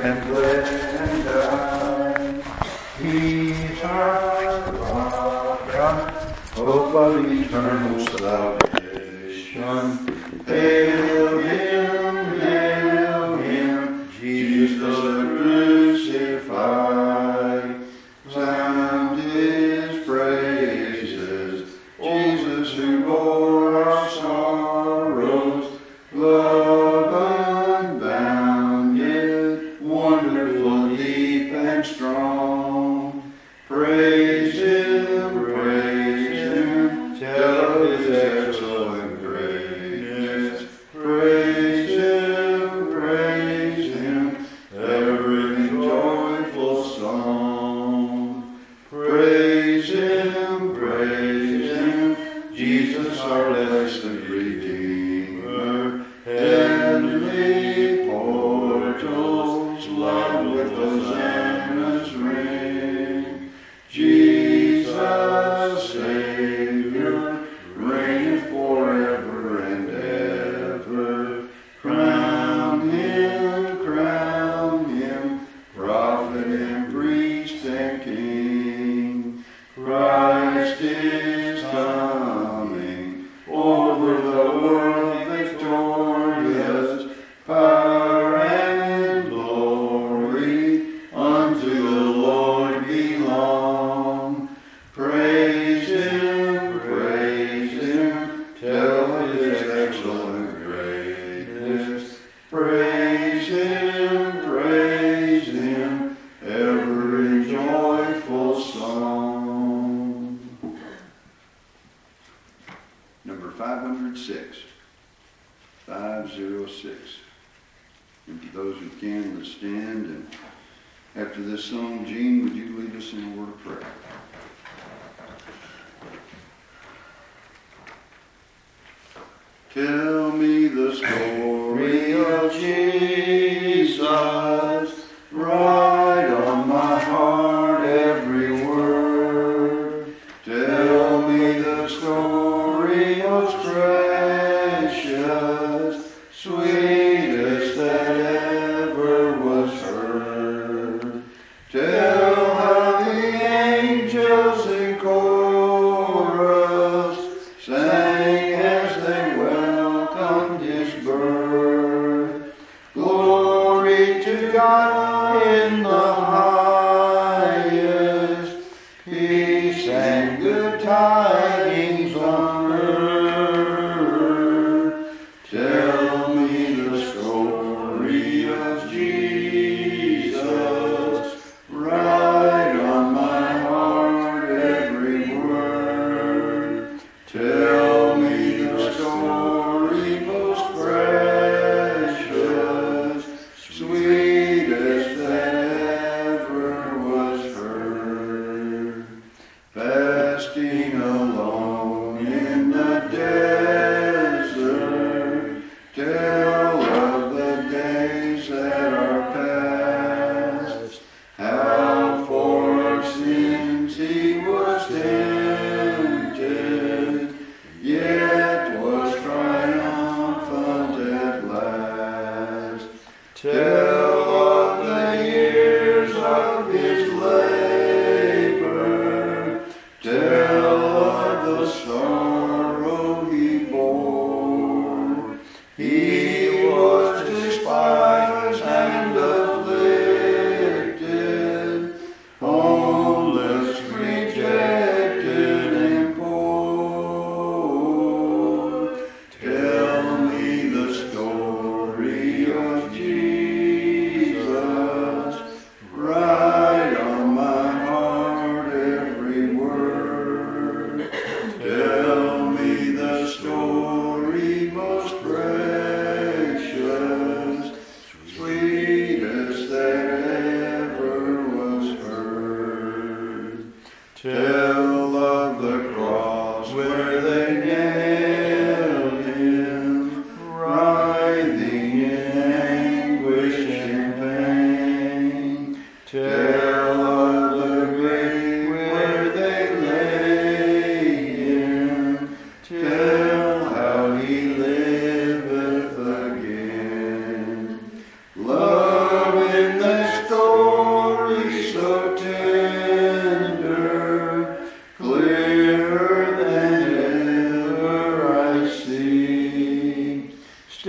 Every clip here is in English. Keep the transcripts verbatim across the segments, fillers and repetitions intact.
and bled and died. He's our rock, our hope of eternal salvation. Hail him, hail him, Jesus the crucified. Sound his praises, Jesus who bore our sorrows. Love unbound, yet wonderful, deep and strong. Praise him, praise him, tell of his excellent greatness. Praise him, praise him, every joyful song. Praise him, praise him, Jesus our blessed Redeemer. Heavenly portals loud with hosannas ring. Jesus, Savior, reigneth forever and ever. Crown him, crown him, prophet and priest and king. Christ is coming over the world victorious. Power and glory unto the Lord belong. Praise him, praise him, tell his excellent greatness. Praise him, praise him, every joyful song. Number five hundred six. five oh six. And for those who can, let's stand. And after this song, Gene, would you lead us in a word of prayer? Tell me the story of Jesus, write on my heart every word. Tell me the story most precious, sweetest that ever was heard. Tell how the angels in chorus sang as they welcomed his birth. Glory to God in the highest, peace and good tidings on earth. Tell me the story of Jesus, write on my heart every word. Tell me the story most precious, sweetest that ever was heard. Fasting alone in the desert, tell of the days that are past, how for our sins he was tempted, yet was triumphant at last. Tell of the years of his labor, tell of the sorrow he bore. He was despised and afflicted, homeless, rejected, and poor. Tell me the story of Jesus.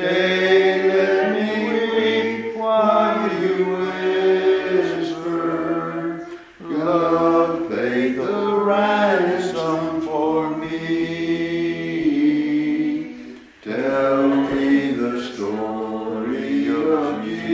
Stay, let me weep while you whisper. Love paid the ransom for me. Tell me the story of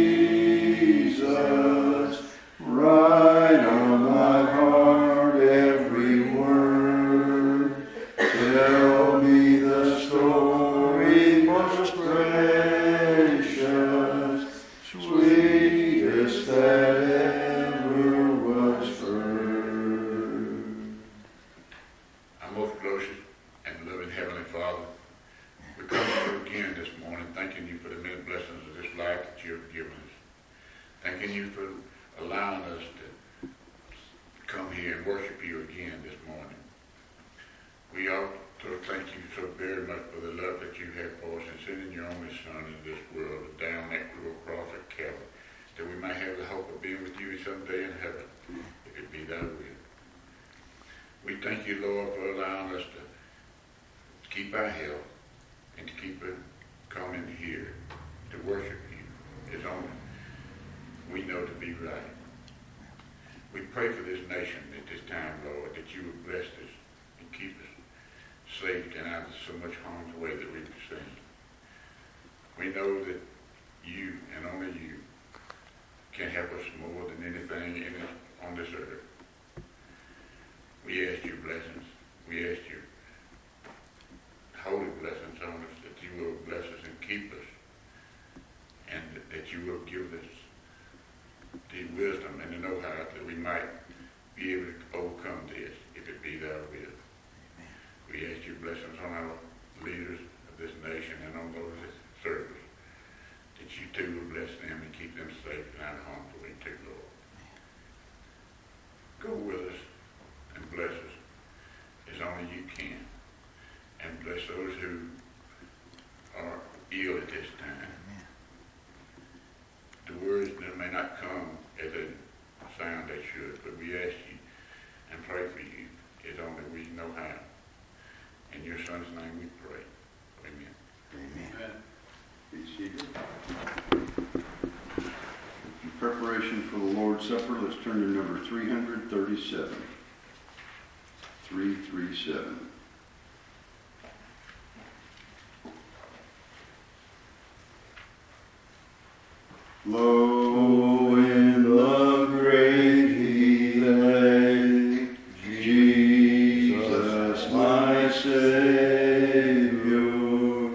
Jesus. Write on my heart every word. Tell me the story most precious, sweetest that ever was heard. Our most gracious and loving Heavenly Father, we come to you again this morning, thanking you for the many blessings of this life that you have given us. Thanking you for allowing us to come here and worship you again this morning. We also thank you so very much for the love that you have for us in sending your only Son into this world down that cruel cross at Calvary, that we might have the hope of being with you someday in heaven, if it be thy will. We thank you, Lord, for allowing us to keep our health and to keep it coming here to worship you as only we know to be right. We pray for this nation at this time, Lord, that you would bless us and keep us safe and out of so much harm's way that we've seen. We know that you and only you can help us more than anything in this, on this earth. We ask your blessings. We ask your holy blessings on us, that you will bless us and keep us, and that you will give us the wisdom and the know-how that we might be able to overcome this, if it be thy will. We ask your blessings on our leaders of this nation and on those that serve us, that you too will bless them and keep them safe and out of harm's way too, Lord. Go with us and bless us as only you can, and bless those who are ill at this time. The words that may not come as a sound they should, but we ask you and pray for you as only we know how. In your Son's name we pray. Amen. Amen. Be seated. In preparation for the Lord's Supper, let's turn to number three thirty-seven. three thirty-seven. Lo, in the grave he lay, Jesus my Savior,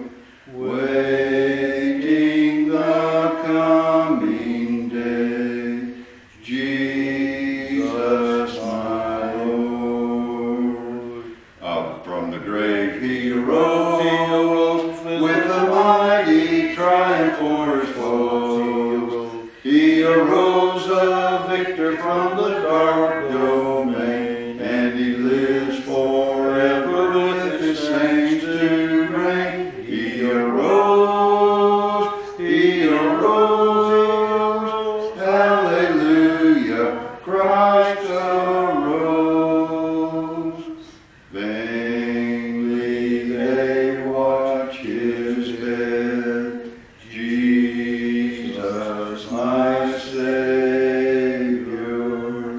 waiting the coming day, Jesus my Lord. Up from the grave he arose, he arose with a mighty triumph for his foes. He arose a victor from the dark domain, and he lives forever with his saints to reign. He arose, he arose, hallelujah, Christ arose. Vainly they watch his bed, Jesus my Savior,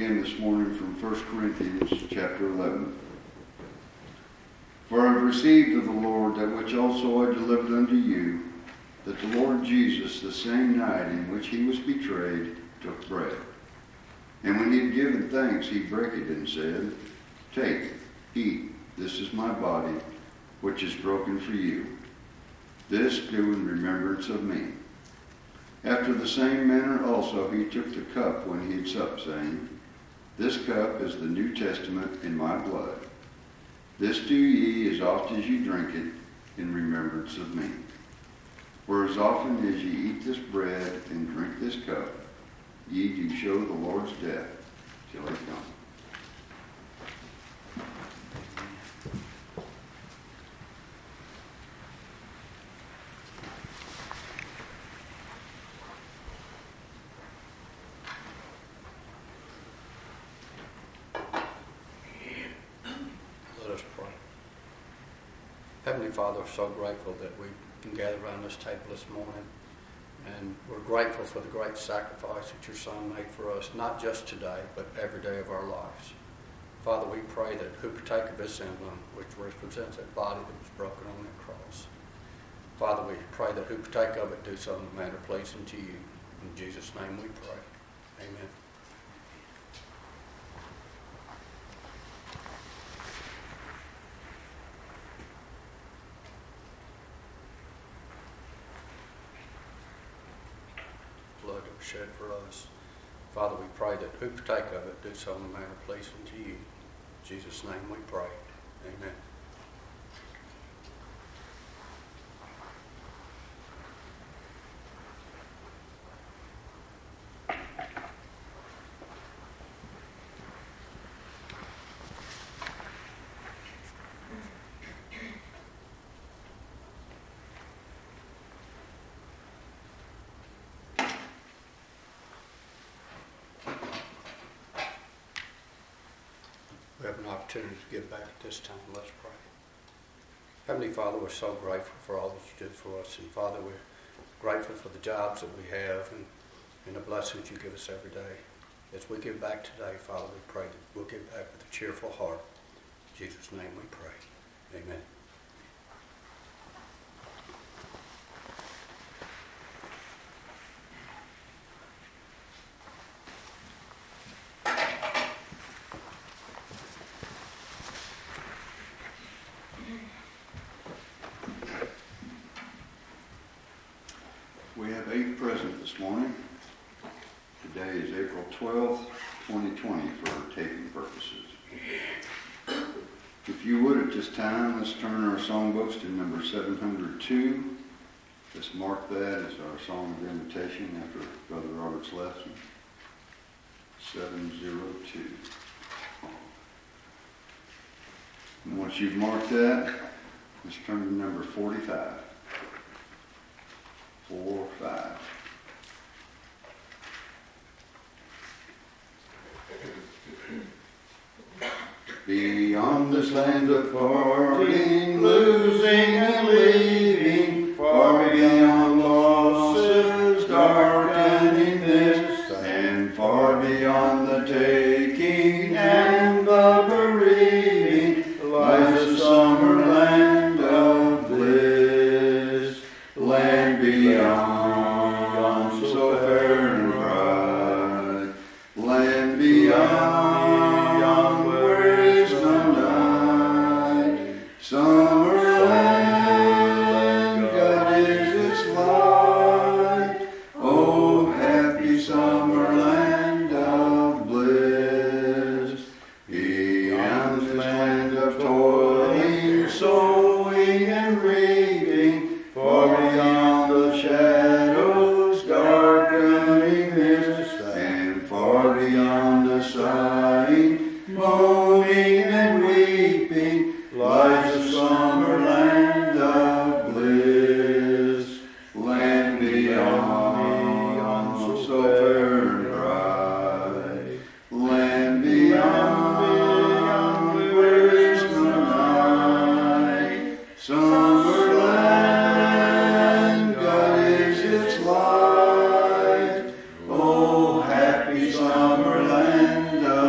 again this morning from First Corinthians chapter eleven. For I have received of the Lord that which also I delivered unto you, that the Lord Jesus, the same night in which he was betrayed, took bread. And when he had given thanks, he brake it and said, Take, eat, this is my body, which is broken for you. This do in remembrance of me. After the same manner also he took the cup when he had supped, saying, This cup is the New Testament in my blood. This do ye as oft as ye drink it in remembrance of me. For as often as ye eat this bread and drink this cup, ye do show the Lord's death till he come. Let us pray. Heavenly Father, we're so grateful that we can gather around this table this morning. And we're grateful for the great sacrifice that your Son made for us, not just today, but every day of our lives. Father, we pray that who partake of this emblem, which represents that body that was broken on that cross. Father, we pray that who partake of it do so in a manner pleasing to you. In Jesus' name we pray. Amen. Blood that was shed for us. Father, we pray that who partake of it do so in a manner pleasing to you. In Jesus' name we pray. Amen. We have an opportunity to give back at this time. Let's pray. Heavenly Father, we're so grateful for all that you do for us. And Father, we're grateful for the jobs that we have and, and the blessings you give us every day. As we give back today, Father, we pray that we'll give back with a cheerful heart. In Jesus' name we pray. Amen. We have eight present this morning. Today is April twelfth, twenty twenty for taping purposes. If you would at this time, let's turn our songbooks to number seven hundred two. Let's mark that as our song of invitation after Brother Robert's lesson. seven oh two. And once you've marked that, let's turn to number forty-five. Four, five. Beyond this land of parting, losing and leaving, far beyond losses, darkening this, and far beyond the taking and the bereaving, lies a summer land of bliss, land beyond, so fair and bright, land beyond. Summerland, God is its light. Oh, happy summerland of bliss. Beyond this land of toiling, sowing and reaping, far beyond the shadows darkening this, and far beyond the sighing, moaning and weeping, lies a summer land of bliss, land beyond, so fair and bright, land beyond, where is the night, summer land, God is its light, oh happy summer land of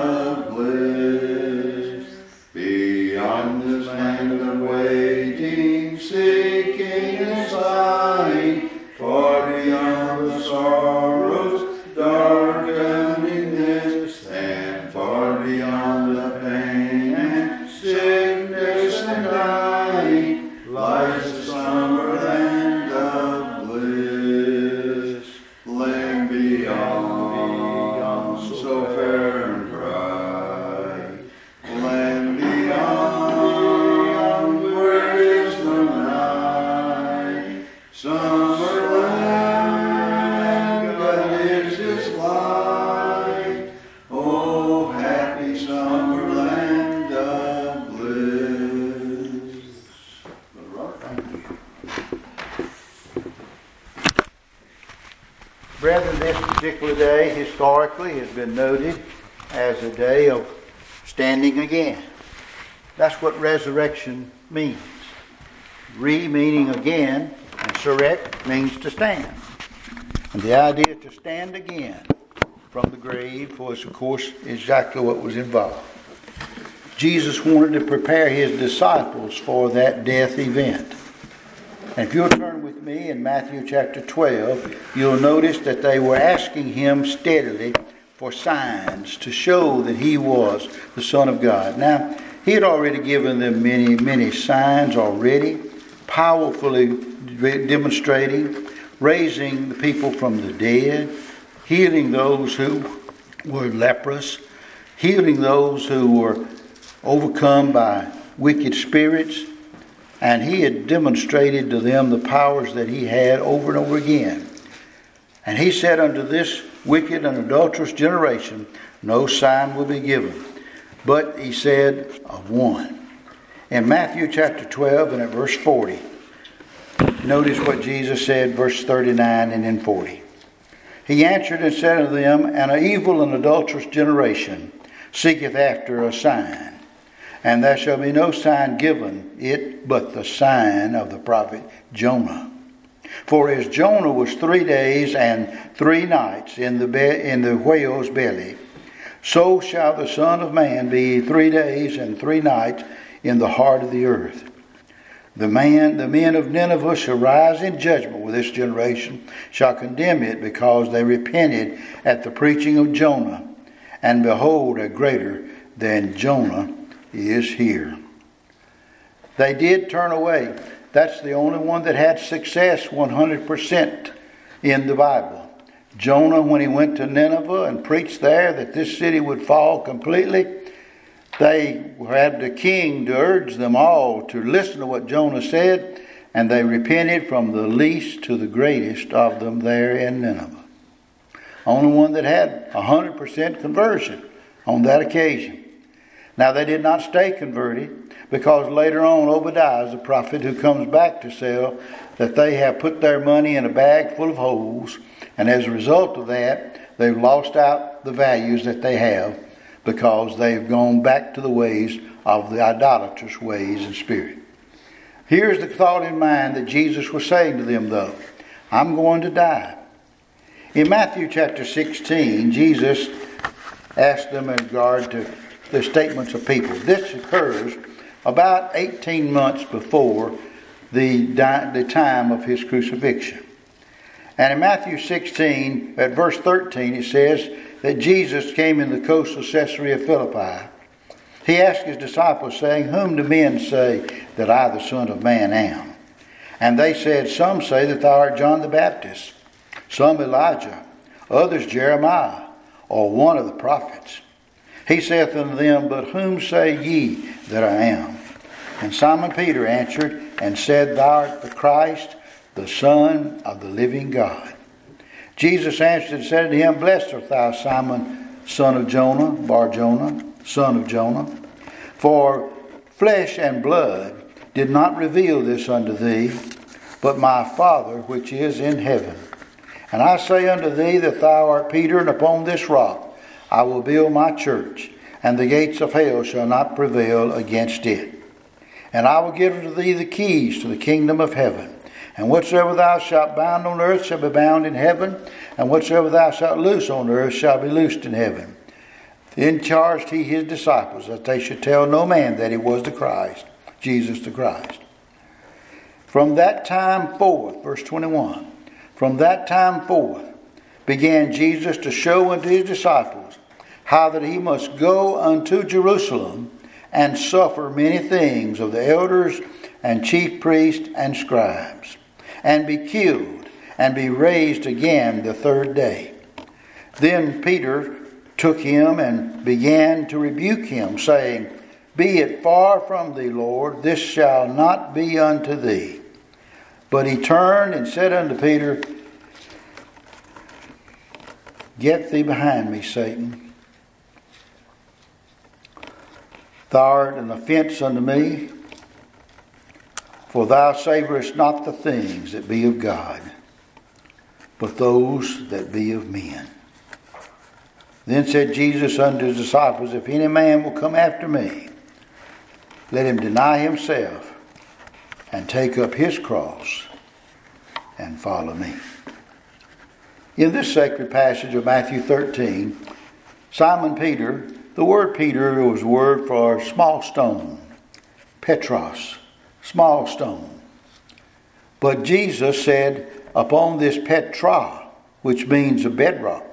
Oh, happy summer land of bliss. Thank you. Brethren, this particular day historically has been noted as a day of standing again. That's what resurrection means. Re meaning again, and surrect means to stand. And the idea to stand again from the grave was, of course, exactly what was involved. Jesus wanted to prepare his disciples for that death event. And if you'll turn with me in Matthew chapter twelve, you'll notice that they were asking him steadily for signs to show that he was the Son of God. Now, he had already given them many, many signs already, powerfully demonstrating, raising the people from the dead, healing those who were leprous, healing those who were overcome by wicked spirits, and he had demonstrated to them the powers that he had over and over again. And he said unto this wicked and adulterous generation, no sign will be given, but he said of one. In Matthew chapter twelve and at verse forty, notice what Jesus said, verse thirty-nine and then forty. He answered and said unto them, an evil and adulterous generation seeketh after a sign, and there shall be no sign given it but the sign of the prophet Jonah. For as Jonah was three days and three nights in the be- in the whale's belly, so shall the Son of Man be three days and three nights in the heart of the earth. The man, the men of Nineveh shall rise in judgment with this generation, shall condemn it, because they repented at the preaching of Jonah. And behold, a greater than Jonah is here. They did turn away. That's the only one that had success one hundred percent in the Bible. Jonah, when he went to Nineveh and preached there that this city would fall completely, they had the king to urge them all to listen to what Jonah said, and they repented from the least to the greatest of them there in Nineveh. Only one that had one hundred percent conversion on that occasion. Now they did not stay converted, because later on Obadiah, the prophet who comes back to tell that they have put their money in a bag full of holes, and as a result of that, they've lost out the values that they have, because they've gone back to the ways of the idolatrous ways and spirit. Here's the thought in mind that Jesus was saying to them, though. I'm going to die. In Matthew chapter sixteen, Jesus asked them in regard to the statements of people. This occurs about eighteen months before the, the time of his crucifixion. And in Matthew sixteen, at verse thirteen, it says that Jesus came in the coast of Caesarea Philippi. He asked his disciples, saying, whom do men say that I, the Son of Man, am? And they said, some say that thou art John the Baptist, some Elijah, others Jeremiah, or one of the prophets. He saith unto them, but whom say ye that I am? And Simon Peter answered and said, thou art the Christ, the Son of the living God. Jesus answered and said unto him, blessed art thou, Simon, son of Jonah, Bar-Jonah, son of Jonah. For flesh and blood did not reveal this unto thee, but my Father which is in heaven. And I say unto thee that thou art Peter, and upon this rock I will build my church, and the gates of hell shall not prevail against it. And I will give unto thee the keys to the kingdom of heaven. And whatsoever thou shalt bind on earth shall be bound in heaven, and whatsoever thou shalt loose on earth shall be loosed in heaven. Then charged he his disciples that they should tell no man that he was the Christ, Jesus the Christ. From that time forth, verse twenty-one, from that time forth began Jesus to show unto his disciples how that he must go unto Jerusalem and suffer many things of the elders and chief priests and scribes, and be killed, and be raised again the third day. Then Peter took him and began to rebuke him, saying, be it far from thee, Lord, this shall not be unto thee. But he turned and said unto Peter, get thee behind me, Satan. Thou art an offence unto me, for thou savorest not the things that be of God, but those that be of men. Then said Jesus unto his disciples, If any man will come after me, let him deny himself and take up his cross and follow me. In this sacred passage of Matthew thirteen, Simon Peter, the word Peter was a word for small stone, Petros, small stone. But Jesus said, upon this Petra, which means a bedrock,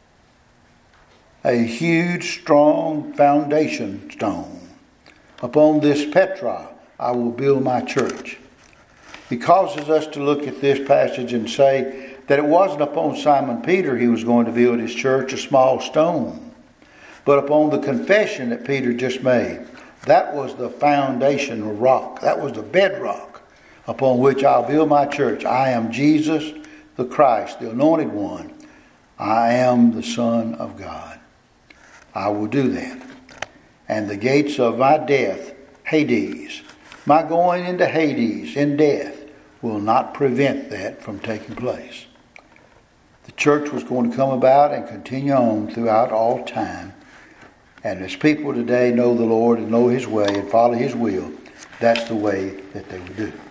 a huge, strong foundation stone. Upon this Petra, I will build my church. It causes us to look at this passage and say that it wasn't upon Simon Peter he was going to build his church, a small stone, but upon the confession that Peter just made. That was the foundation of rock. That was the bedrock upon which I'll build my church. I am Jesus the Christ, the anointed one. I am the Son of God. I will do that. And the gates of my death, Hades, my going into Hades in death, will not prevent that from taking place. The church was going to come about and continue on throughout all time. And as people today know the Lord and know His way and follow His will, that's the way that they would do.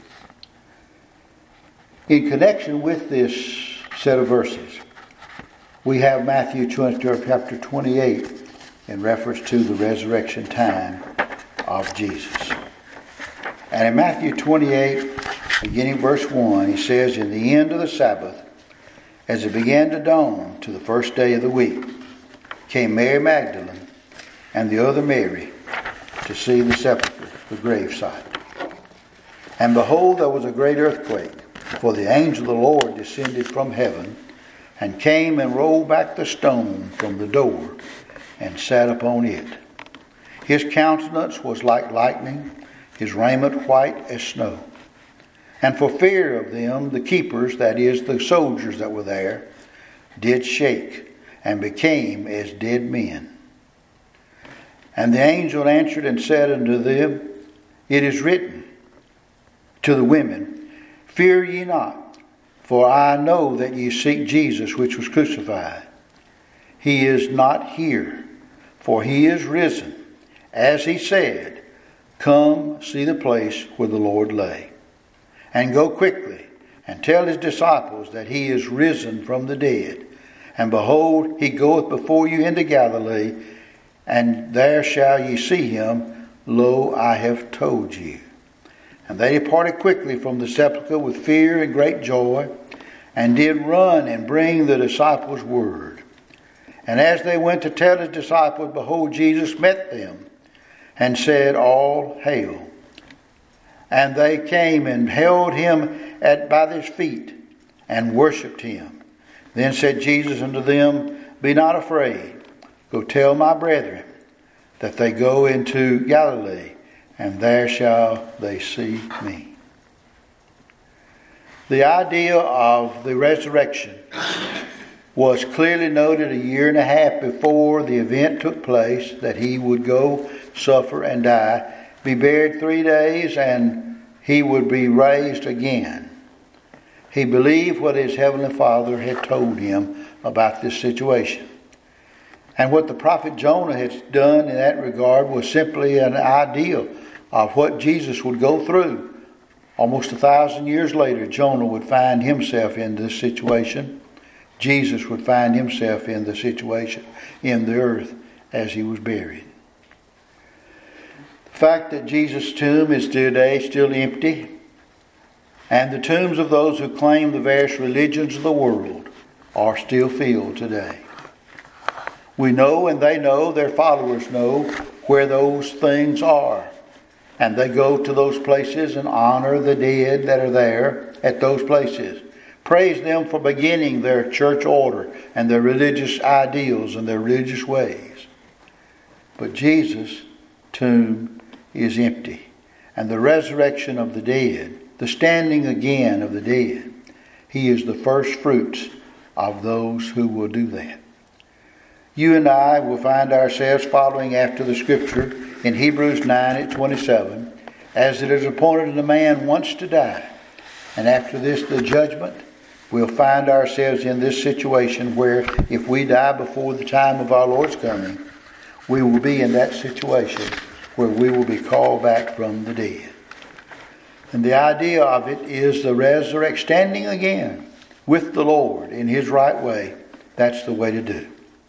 In connection with this set of verses, we have Matthew chapter twenty-eight in reference to the resurrection time of Jesus. And in Matthew twenty-eight, beginning verse one, he says, In the end of the Sabbath, as it began to dawn to the first day of the week, came Mary Magdalene and the other Mary to see the sepulchre, the gravesite. And behold, there was a great earthquake, for the angel of the Lord descended from heaven, and came and rolled back the stone from the door, and sat upon it. His countenance was like lightning, his raiment white as snow. And for fear of them, the keepers, that is, the soldiers that were there, did shake, and became as dead men. And the angel answered and said unto them, It is written to the women, Fear ye not, for I know that ye seek Jesus, which was crucified. He is not here, for he is risen, as he said. Come see the place where the Lord lay. And go quickly, and tell his disciples that he is risen from the dead. And behold, he goeth before you into Galilee, and there shall ye see him. Lo, I have told you. And they departed quickly from the sepulchre with fear and great joy, and did run and bring the disciples word. And as they went to tell his disciples, behold, Jesus met them, and said, All hail. And they came and held him at by his feet, and worshipped him. Then said Jesus unto them, Be not afraid. Go tell my brethren that they go into Galilee, and there shall they see me. The idea of the resurrection was clearly noted a year and a half before the event took place, that he would go, suffer, and die, be buried three days, and he would be raised again. He believed what his heavenly Father had told him about this situation. And what the prophet Jonah had done in that regard was simply an idea of what Jesus would go through. Almost a thousand years later, Jonah would find himself in this situation. Jesus would find himself in the situation in the earth as he was buried. The fact that Jesus' tomb is today still empty, and the tombs of those who claim the various religions of the world are still filled today. We know, and they know, their followers know, where those things are. And they go to those places and honor the dead that are there at those places. Praise them for beginning their church order and their religious ideals and their religious ways. But Jesus' tomb is empty. And the resurrection of the dead, the standing again of the dead, he is the first fruits of those who will do that. you and I will find ourselves following after the Scripture in Hebrews nine at twenty-seven, as it is appointed unto man once to die, and after this the judgment. We'll find ourselves in this situation where if we die before the time of our Lord's coming, we will be in that situation where we will be called back from the dead. And the idea of it is the resurrection, standing again with the Lord in His right way. That's the way to do.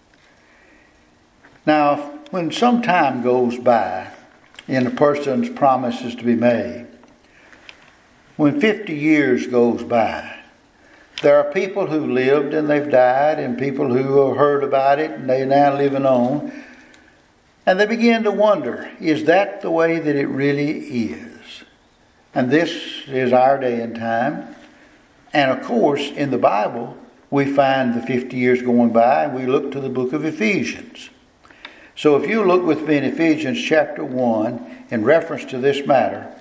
Now, when some time goes by and a person's promises to be made, when fifty years goes by, there are people who lived and they've died, and people who have heard about it and they're now living on. And they begin to wonder, is that the way that it really is? And this is our day and time. And of course, in the Bible, we find the fifty years going by, and we look to the book of Ephesians. So if you look with me in Ephesians chapter one, in reference to this matter,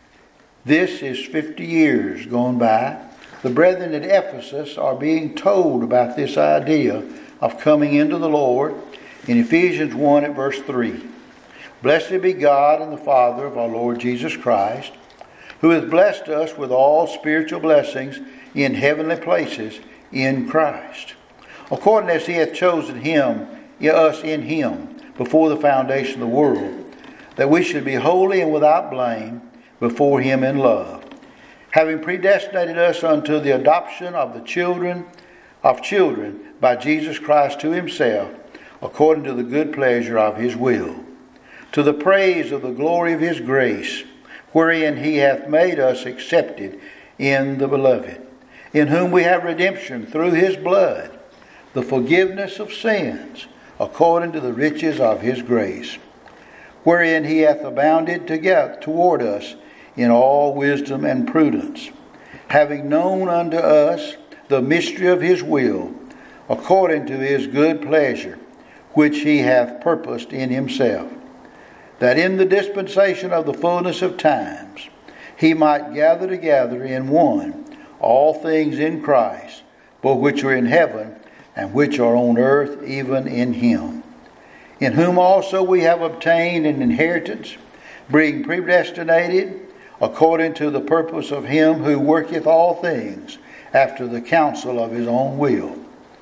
this is fifty years going by. The brethren at Ephesus are being told about this idea of coming into the Lord in Ephesians one at verse three. Blessed be God and the Father of our Lord Jesus Christ, who hath blessed us with all spiritual blessings in heavenly places in Christ, according as He hath chosen him, us in Him, before the foundation of the world, that we should be holy and without blame before Him in love, having predestinated us unto the adoption of the children of children by Jesus Christ to Himself, according to the good pleasure of His will, to the praise of the glory of His grace, wherein He hath made us accepted in the Beloved, in whom we have redemption through His blood, the forgiveness of sins, according to the riches of His grace, wherein He hath abounded together toward us in all wisdom and prudence, having known unto us the mystery of His will, according to His good pleasure, which He hath purposed in Himself, that in the dispensation of the fullness of times He might gather together in one all things in Christ, both which are in heaven and which are on earth, even in Him, in whom also we have obtained an inheritance, being predestinated according to the purpose of Him who worketh all things after the counsel of His own will,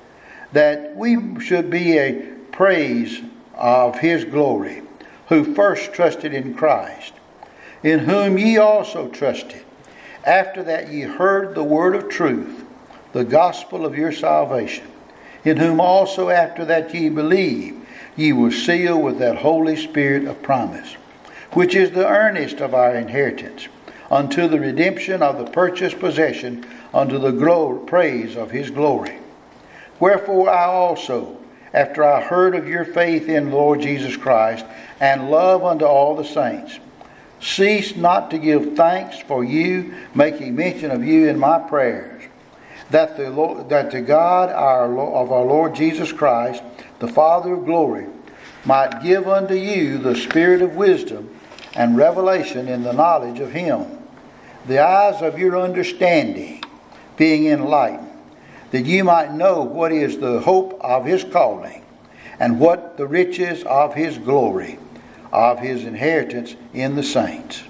that we should be a praise of His glory, who first trusted in Christ, in whom ye also trusted, after that ye heard the word of truth, the gospel of your salvation, in whom also after that ye believed, ye were sealed with that Holy Spirit of promise, which is the earnest of our inheritance, unto the redemption of the purchased possession, unto the glory, praise of His glory. Wherefore I also, after I heard of your faith in the Lord Jesus Christ, and love unto all the saints, cease not to give thanks for you, making mention of you in my prayers, that the Lord, that the God our of our Lord Jesus Christ, the Father of glory, might give unto you the spirit of wisdom and revelation in the knowledge of Him, the eyes of your understanding being enlightened, that you might know what is the hope of His calling, and what the riches of His glory, of His inheritance in the saints,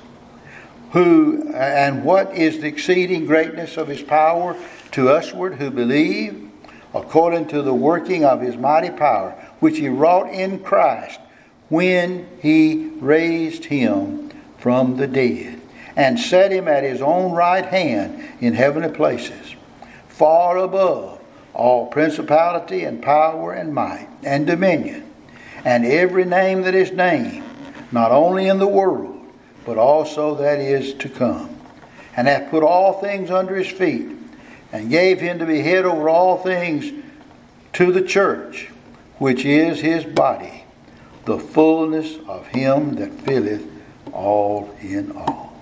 who and what is the exceeding greatness of His power to usward who believe, according to the working of His mighty power, which He wrought in Christ when He raised Him from the dead, and set Him at His own right hand in heavenly places, far above all principality and power and might and dominion, and every name that is named, not only in the world, but also that is to come, and hath put all things under His feet, and gave Him to be head over all things to the church, which is His body, the fullness of Him that filleth all in all.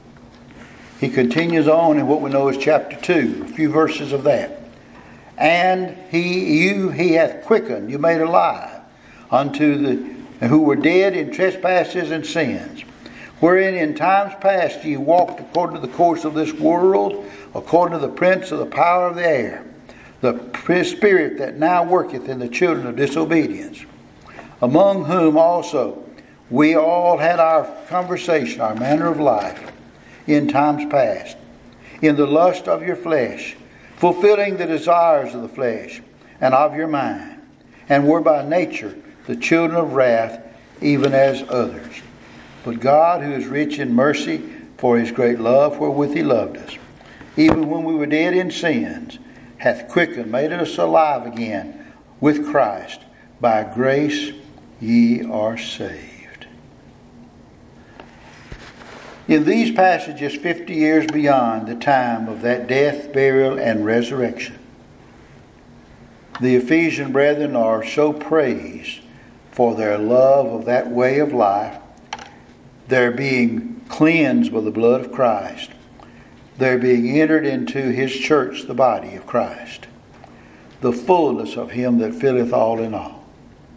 He continues on in what we know as chapter two, a few verses of that. And he, you he hath quickened, you made alive, unto the who were dead in trespasses and sins, wherein in times past ye walked according to the course of this world, according to the prince of the power of the air, the spirit that now worketh in the children of disobedience, among whom also we all had our conversation, our manner of life, in times past, in the lust of your flesh, fulfilling the desires of the flesh and of your mind, and were by nature the children of wrath, even as others. But God, who is rich in mercy, for his great love wherewith he loved us, even when we were dead in sins, hath quickened, made us alive again with Christ. By grace ye are saved. In these passages, fifty years beyond the time of that death, burial, and resurrection, the Ephesian brethren are so praised for their love of that way of life, their being cleansed by the blood of Christ, their being entered into his church, the body of Christ, the fullness of him that filleth all in all.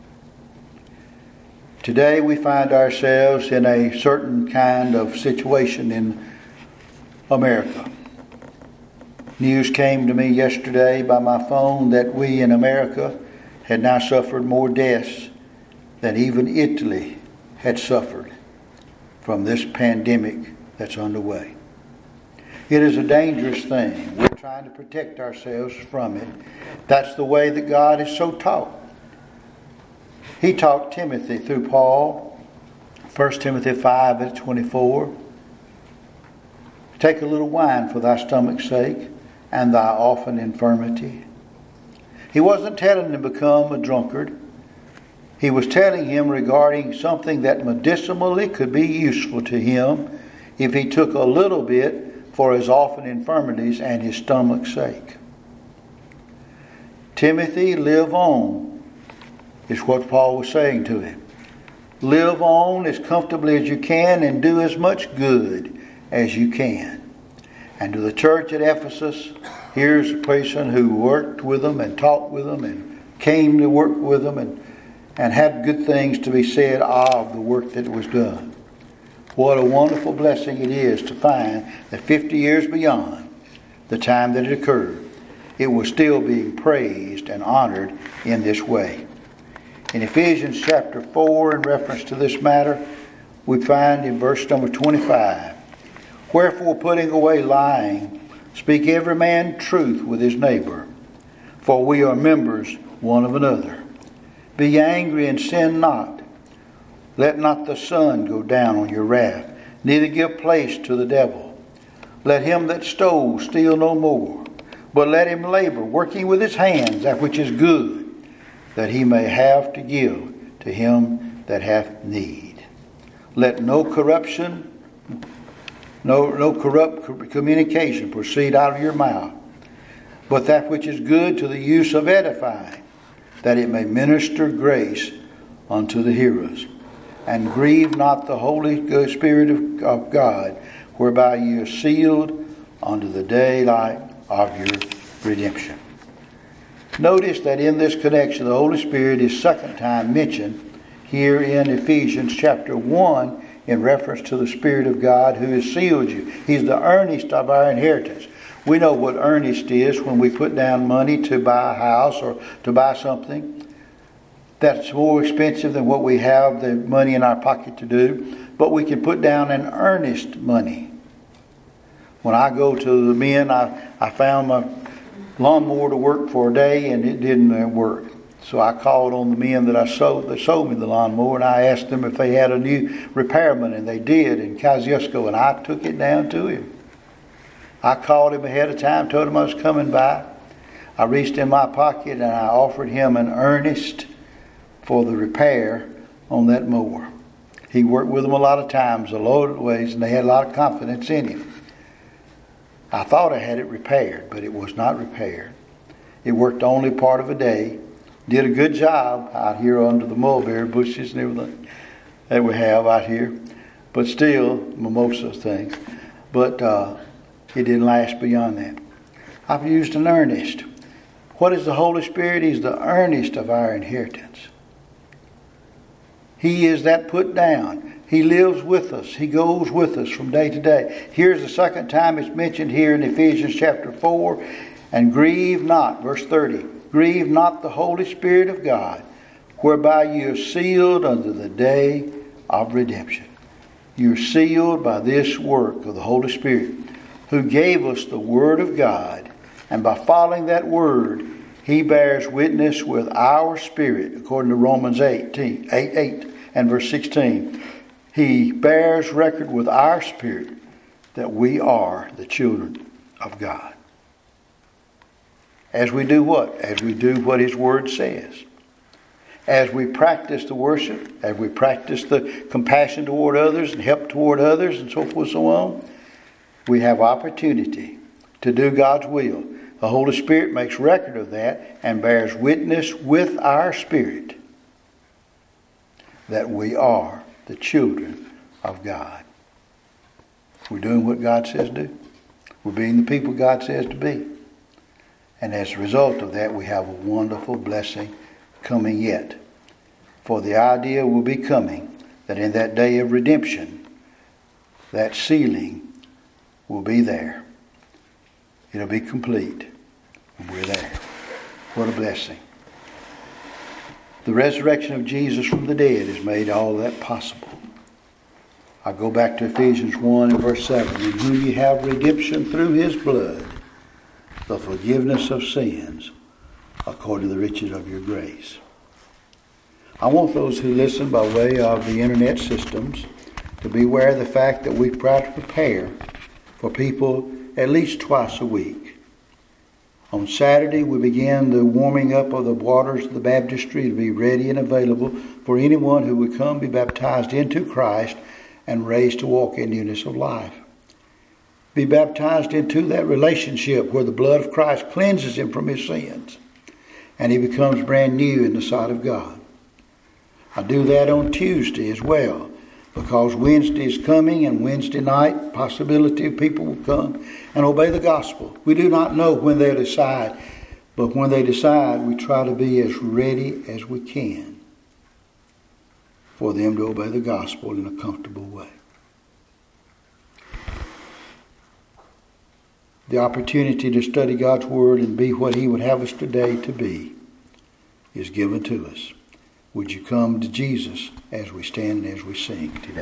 Today we find ourselves in a certain kind of situation in America. News came to me yesterday by my phone that we in America had now suffered more deaths than even Italy had suffered from this pandemic that's underway. It is a dangerous thing. We're trying to protect ourselves from it. That's the way that God is so taught. He taught Timothy through Paul, First Timothy five and twenty-four. Take a little wine for thy stomach's sake and thy often infirmity. He wasn't telling him to become a drunkard. He was telling him regarding something that medicinally could be useful to him if he took a little bit for his often infirmities and his stomach's sake. Timothy, live on, is what Paul was saying to him. Live on as comfortably as you can and do as much good as you can. And to the church at Ephesus, here's a person who worked with them and taught with them and came to work with them and, and had good things to be said of the work that was done. What a wonderful blessing it is to find that fifty years beyond the time that it occurred, it was still being praised and honored in this way. In Ephesians chapter four, in reference to this matter, we find in verse number twenty-five, wherefore putting away lying, speak every man truth with his neighbor, for we are members one of another. Be angry and sin not. Let not the sun go down on your wrath, neither give place to the devil. Let him that stole steal no more, but let him labor, working with his hands that which is good, that he may have to give to him that hath need. Let no corruption, no, no corrupt communication proceed out of your mouth, but that which is good to the use of edifying, that it may minister grace unto the hearers. And grieve not the Holy Spirit of, of God, whereby ye are sealed unto the daylight of your redemption. Notice that in this connection, the Holy Spirit is second time mentioned here in Ephesians chapter one in reference to the Spirit of God who has sealed you. He's the earnest of our inheritance. We know what earnest is when we put down money to buy a house or to buy something that's more expensive than what we have the money in our pocket to do, but we can put down an earnest money. When I go to the men, I, I found my lawnmower to work for a day and it didn't work. So I called on the men that I sold, that sold me the lawnmower, and I asked them if they had a new repairman, and they did in Kosciuszko, and I took it down to him. I called him ahead of time, told him I was coming by. I reached in my pocket and I offered him an earnest for the repair on that mower. He worked with them a lot of times, a lot of ways, and they had a lot of confidence in him. I thought I had it repaired, but it was not repaired. It worked only part of a day. Did a good job out here under the mulberry bushes and everything that we have out here. But still, mimosa things. But uh, it didn't last beyond that. I've used an earnest. What is the Holy Spirit? He's the earnest of our inheritance. He is that put down. He lives with us. He goes with us from day to day. Here's the second time it's mentioned here in Ephesians chapter four. And grieve not, verse thirty, grieve not the Holy Spirit of God, whereby you are sealed unto the day of redemption. You are sealed by this work of the Holy Spirit, who gave us the Word of God, and by following that Word, He bears witness with our spirit, according to Romans eighteen, eight, eight and verse sixteen. He bears record with our spirit that we are the children of God. As we do what? As we do what His Word says. As we practice the worship, as we practice the compassion toward others and help toward others and so forth and so on, we have opportunity to do God's will. The Holy Spirit makes record of that and bears witness with our spirit that we are the children of God. We're doing what God says to do. We're being the people God says to be. And as a result of that, we have a wonderful blessing coming yet. For the idea will be coming that in that day of redemption, that sealing will be there. It'll be complete. And we're there. What a blessing. The resurrection of Jesus from the dead has made all that possible. I go back to Ephesians one and verse seven. In whom ye have redemption through His blood, the forgiveness of sins, according to the riches of your grace. I want those who listen by way of the internet systems to be aware of the fact that we try to prepare for people at least twice a week. On Saturday, we begin the warming up of the waters of the baptistry to be ready and available for anyone who would come be baptized into Christ and raised to walk in newness of life. Be baptized into that relationship where the blood of Christ cleanses him from his sins and he becomes brand new in the sight of God. I do that on Tuesday as well, because Wednesday is coming, and Wednesday night, possibility of people will come and obey the gospel. We do not know when they'll decide, but when they decide, we try to be as ready as we can for them to obey the gospel in a comfortable way. The opportunity to study God's Word and be what He would have us today to be is given to us. Would you come to Jesus as we stand and as we sing today?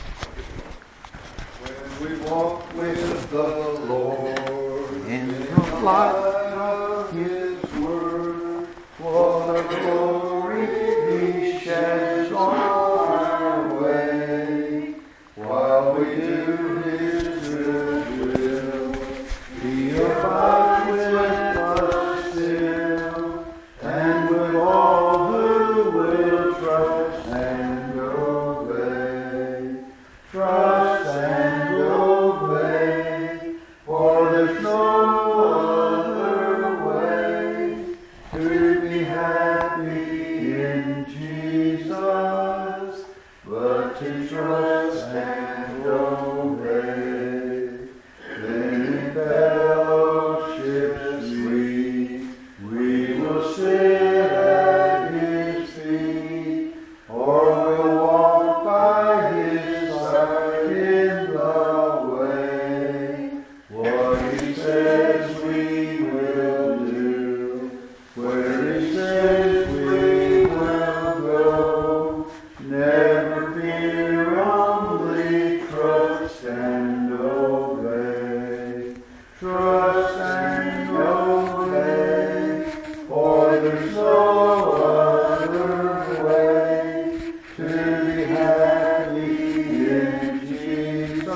When we walk with the Lord In the light of His Word, what a glory He sheds on our way, while we do His good will, He abides with us still, and with all who will trust and obey, trust and obey, for there's no other way to be happy in Jesus, but to trust and obey. Then in fellowship sweet, we will sit at His feet, or we'll walk by His side in the way. What He says we will do, where He says we will go. Never fear, only trust and obey. Trust and obey, for there's no other way to be happy in Jesus,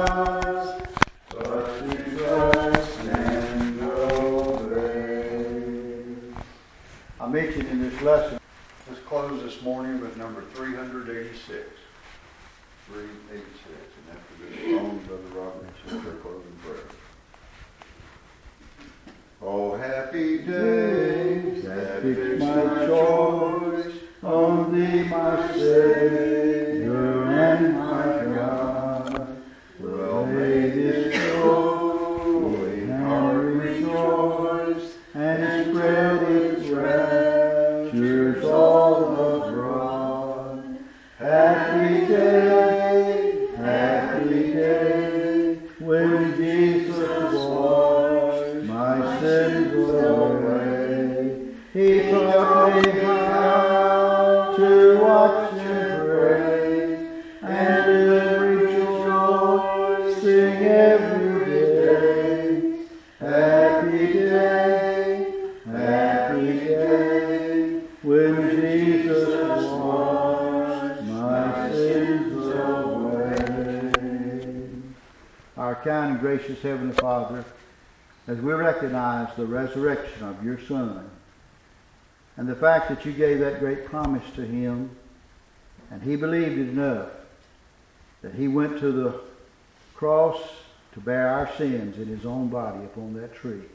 but to trust and obey. I mentioned in this lesson, let's close this morning with number three hundred eighty-six. three eighty-six, and after this song, Brother Robert says our closing prayer. Oh, happy days that fix my choice on Thee, my Savior and my God. Well, may this glowing heart rejoice and spread its raptures all abroad. Happy day, happy day, when Jesus was my Savior kind and gracious Heavenly Father, as we recognize the resurrection of your Son and the fact that you gave that great promise to him, and he believed it enough that he went to the cross to bear our sins in his own body upon that tree,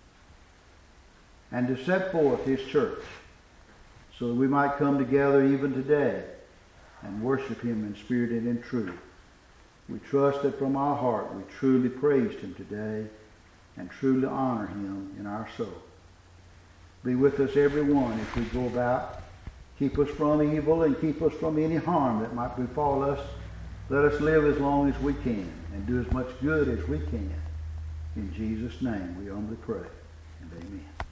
and to set forth his church so that we might come together even today and worship him in spirit and in truth. We trust that from our heart we truly praised him today and truly honor him in our soul. Be with us, everyone, as we go about. Keep us from evil and keep us from any harm that might befall us. Let us live as long as we can and do as much good as we can. In Jesus' name we humbly pray, and amen.